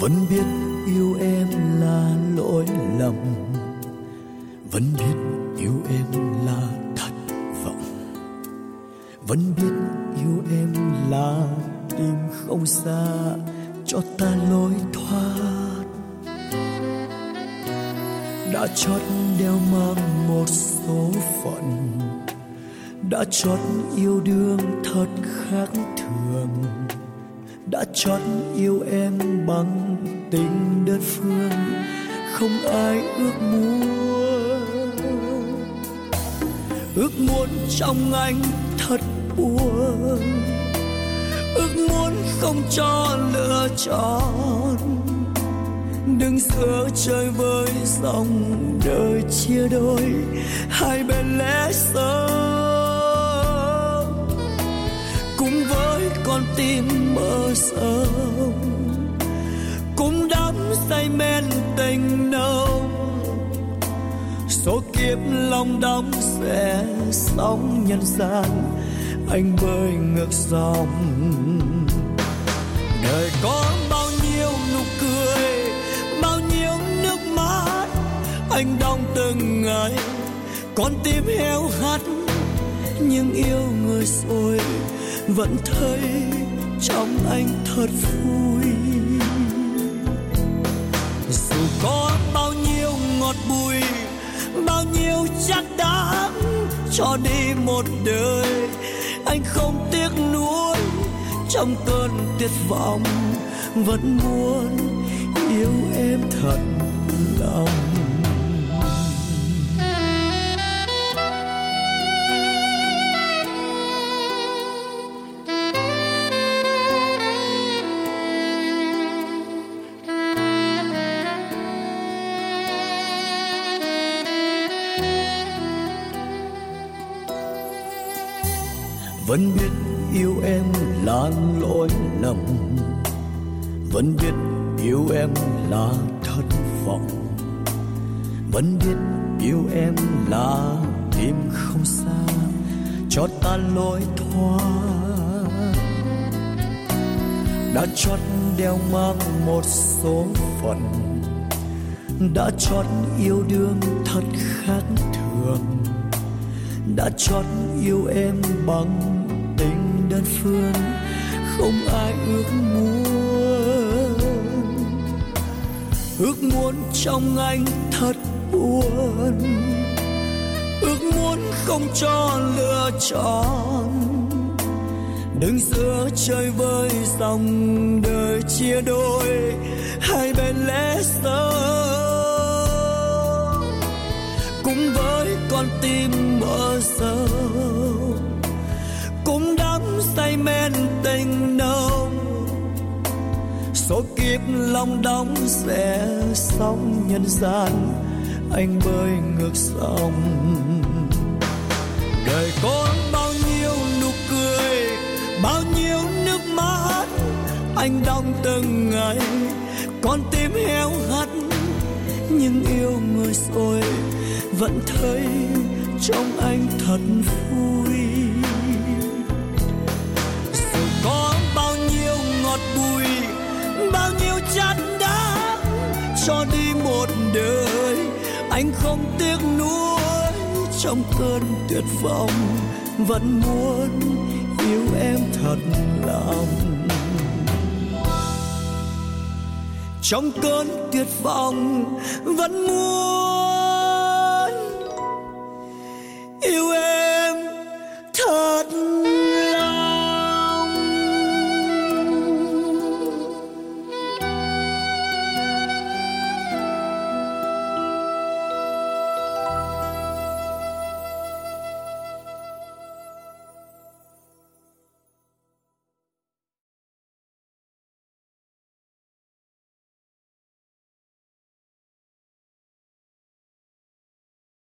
Vẫn biết yêu em là lỗi lầm, vẫn biết yêu em là thất vọng, vẫn biết yêu em là tìm không xa cho ta lối thoát. Đã chót đeo mang một số phận, đã chót yêu đương thật khác thường, đã chót yêu em bằng tình đơn phương không ai ước muốn. Ước muốn trong anh thật buồn, ước muốn không cho lựa chọn, đừng giữa trời với dòng đời chia đôi hai bên lẽ sống. Cùng với con tim mơ sâu, cùng đắm say men tình nồng, số kiếp lòng đong sẽ sóng nhân gian, anh bơi ngược dòng. Đời có bao nhiêu nụ cười, bao nhiêu nước mắt, anh đong từng ngày, con tim heo hắt, nhưng yêu người rồi vẫn thấy trong anh thật vui. Dù có bao nhiêu ngọt bùi, bao nhiêu chắc đắng, cho đi một đời anh không tiếc nuối. Trong cơn tuyệt vọng vẫn muốn yêu em thật lòng. Vẫn biết yêu em là lỗi lầm, vẫn biết yêu em là thất vọng, vẫn biết yêu em là tìm không xa cho ta lối thoát. Đã chót đeo mang một số phận, đã chót yêu đương thật khác thường, đã chót yêu em bằng tình đơn phương không ai ước muốn. Ước muốn trong anh thật buồn, ước muốn không cho lựa chọn, đứng giữa trời với dòng đời chia đôi hai bên lẽ sống. Cùng với con tim mơ sâu, cũng đắm say men tình nồng, số kiếp lòng đong sẽ sóng nhân gian, anh bơi ngược dòng. Đời có bao nhiêu nụ cười, bao nhiêu nước mắt, anh đong từng ngày, con tim heo hắt, nhưng yêu người rồi vẫn thấy trong anh thật vui. Dù có bao nhiêu ngọt bùi, bao nhiêu chát đắng, cho đi một đời anh không tiếc nuối. Trong cơn tuyệt vọng vẫn muốn yêu em thật lòng. Trong cơn tuyệt vọng vẫn muốn yêu